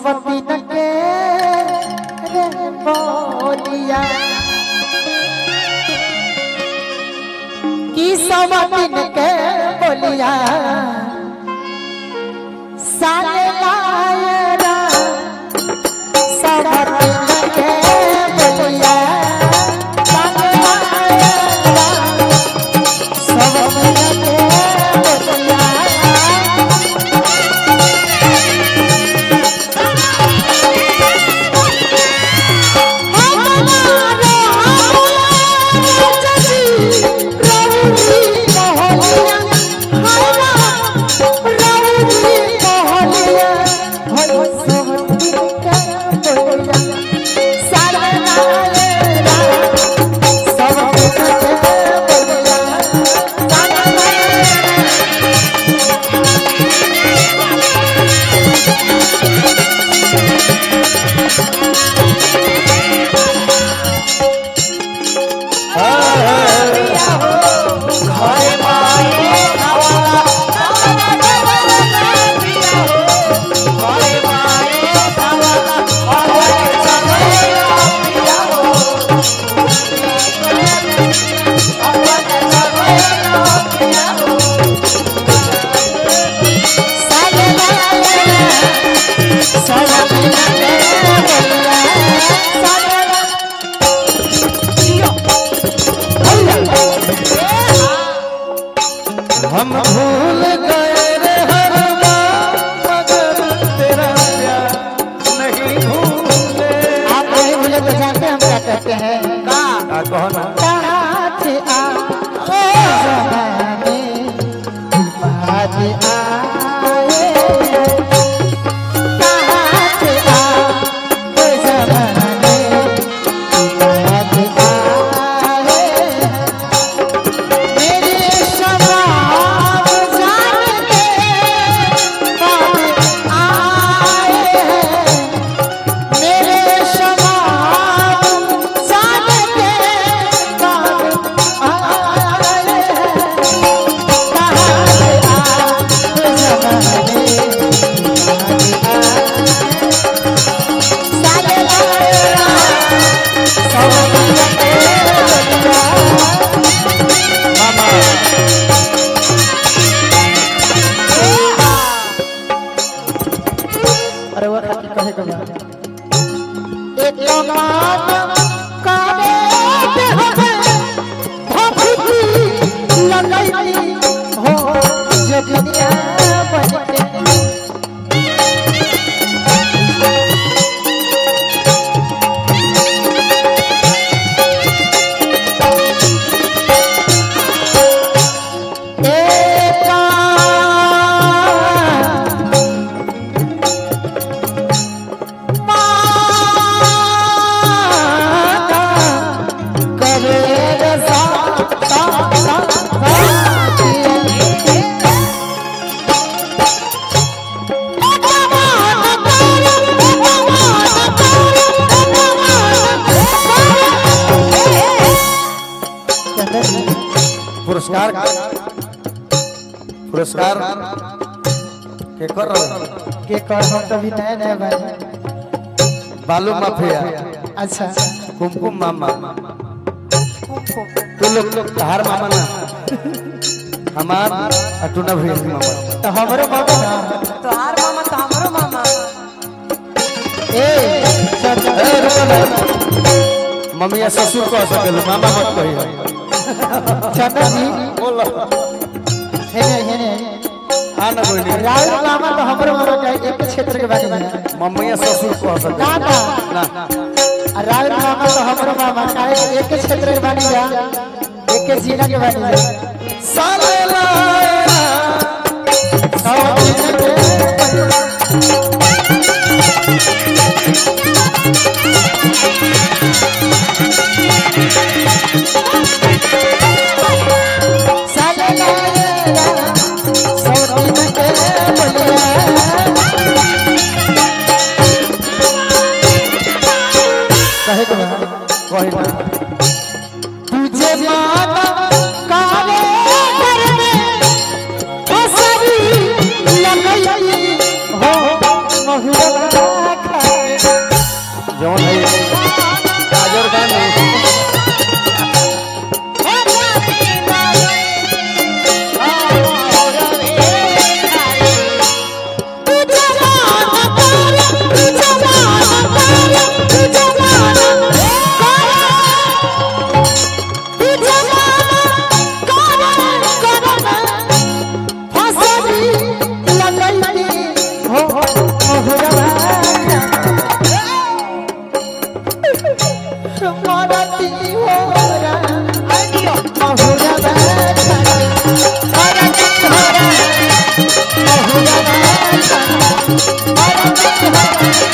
दिन के रे बोलिया की सब दिन के बोलिया साले लायरा सब दिन के बोलिया साले लायरा सब दिन के बोलिया हम भूल गए रे हर मगर तेरा प्यार नहीं भूले। आप नहीं भूले तो जानते हम क्या कहते हैं का कहो ना कहाँ थे आप जमाने बाद आए कहाँ थे आप जमाने बाद आए मेरे शबाब जानते कब आए हैं मेरे शबाब जानते कब आए हैं कहाँ से आप जमाने साले लाया सब मिलते अरे वो कहे कब एक लम्हा काले पे भभूति लगाई हो जो दुनिया बनके पुरस्कार पुरस्कार के कर हम तो भी नए नए भाई बालू माफिया अच्छा कुमकुम मामा तू लोग हार मामा ना हमार अटूना भैया मामा तो हमारे मामा ना तो हार मामा तो हमरो मामा मम्मिया ससुर को सकेल मामा मत कही चंदा जी बोलो हेने आना कोई नहीं राहुल मामा तो हमरो मामा का एक क्षेत्र के बारे में मम्मिया ससुर को सकेल ना राहुल मामा तो हमरो मामा का एक क्षेत्र के बारे में एक जिला के बारे में साले लाया सब तुझे माता काले घर में हसरी लगाई हो महुआ मरती हो रा महुरा बैठा मरती हो रा महुरा बैठा मरती हो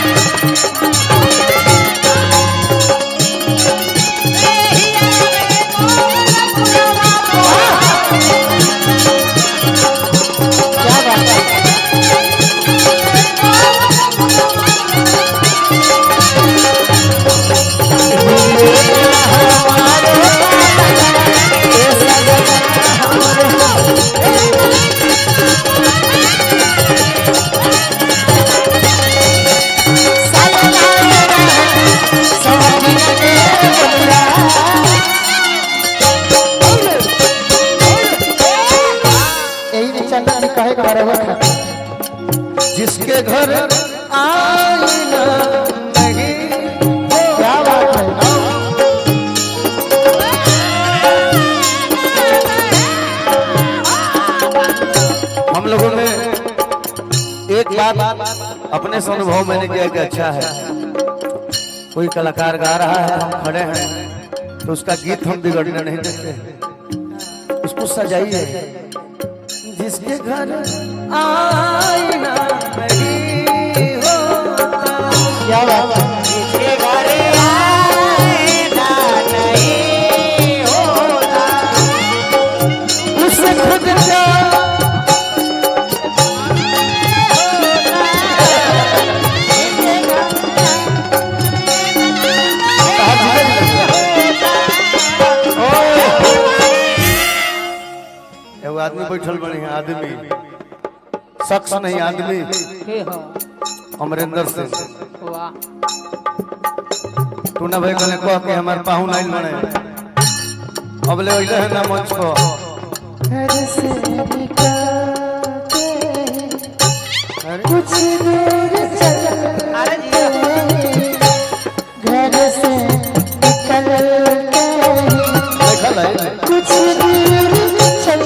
जिसके घर आईना नहीं क्या बात है हम लोगों ने एक बात अपने से अनुभव मैंने किया कि अच्छा है कोई कलाकार गा रहा है हम खड़े हैं तो उसका गीत हम बिगड़ने नहीं देते उसको सजाइए जिसके घर आईना नहीं होता क्या बात है जिसके घर आईना नहीं होता उससे खुद का आदमी बैठल बने आदमी शख्स नहीं आदमी अमरेंद्र सिंह तू ना भाई कने कह के हमारे पाहुन आइल बने अब ले अइले है ना मंच को घर से कुछ दूर चल अरे घर से निकल के कुछ दूर चल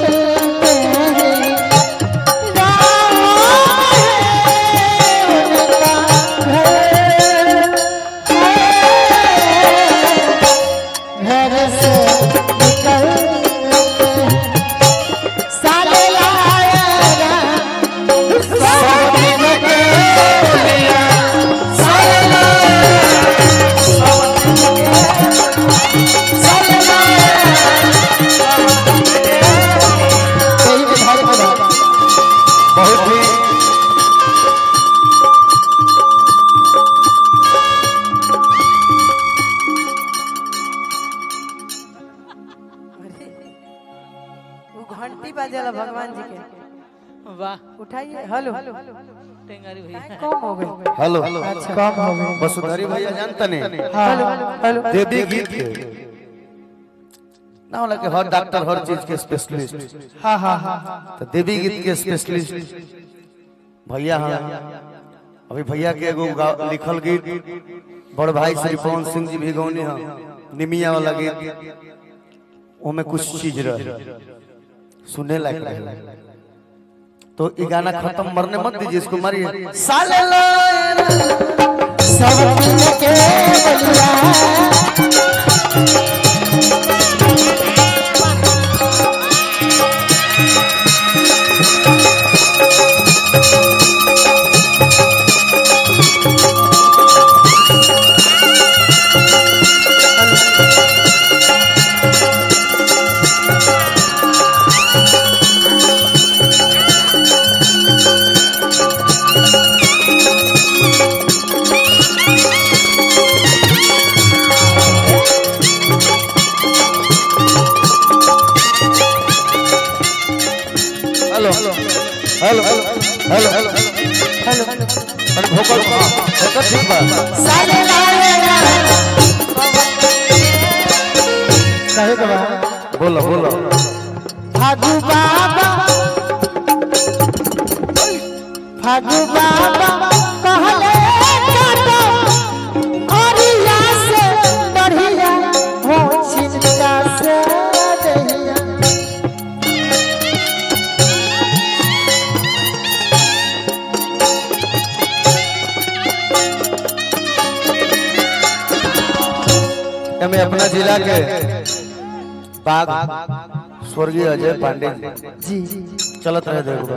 घंटी बजेला भगवान जी के वाह उठाइए हेलो टेंगारी भैया कम हो गए हेलो अच्छा कम हो गए वसुधारी भैया जानता नहीं हेलो हेलो देवी गीत के ना होला कि हर डॉक्टर हर चीज के स्पेशलिस्ट हां हां हां तो देवी गीत के स्पेशलिस्ट भैया हां अभी भैया के एगो लिखल गीत बड़ भाई श्री पवन सिंह जी भी गौनी हां निमिया वाला गीत ओमे कुछ चीज रहे सुनने लायक रहे तो ये गाना खत्म मरने मत दीजिए इसको मारिए साले सब के बलिया hello hello hello hello hello hello अरे भोकल भोकल ठीक बा साले कहे के बा बोलो बोलो फागु बाबा कहले काटो औरिया से बढ़िया हो चिंता से दहिया हमें अपना जिला के बाग स्वर्गीय अजय पांडे जी चलत रहे देखो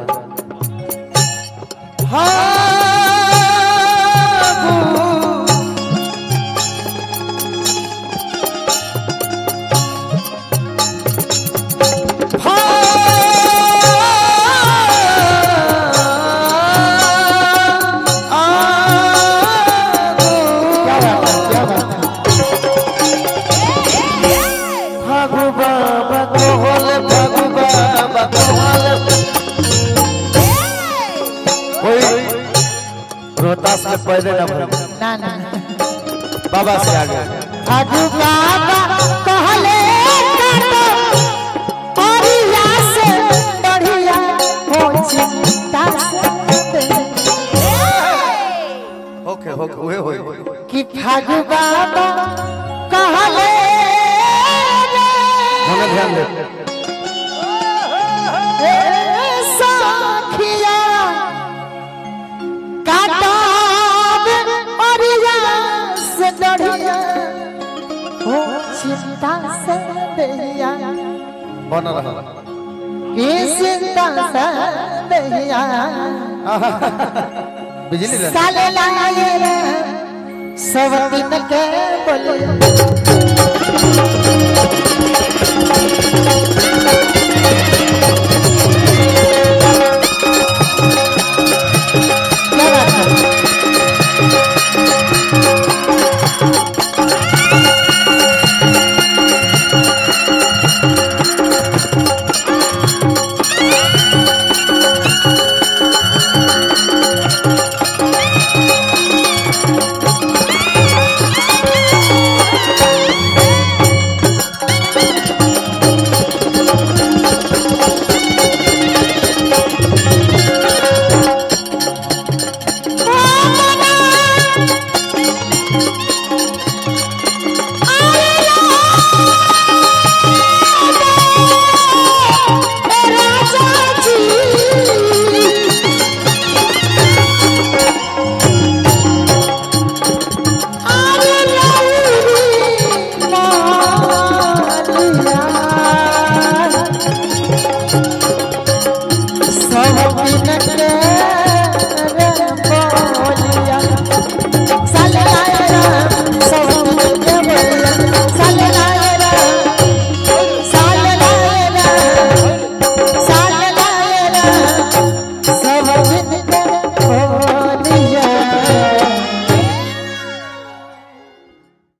रोहतास में पैदे ना ना बाबा से आगे आजू बाबा कहले परिया से बढ़िया हो चिंता ओके ओके हुए कि फागु बाबा कहले हमें ध्यान दे सखिया काटा परिया से बढ़िया हो चिंता से बढ़िया बना रहा कि चिंता से बढ़िया बिजली साले लाए रे सब दिन के बोले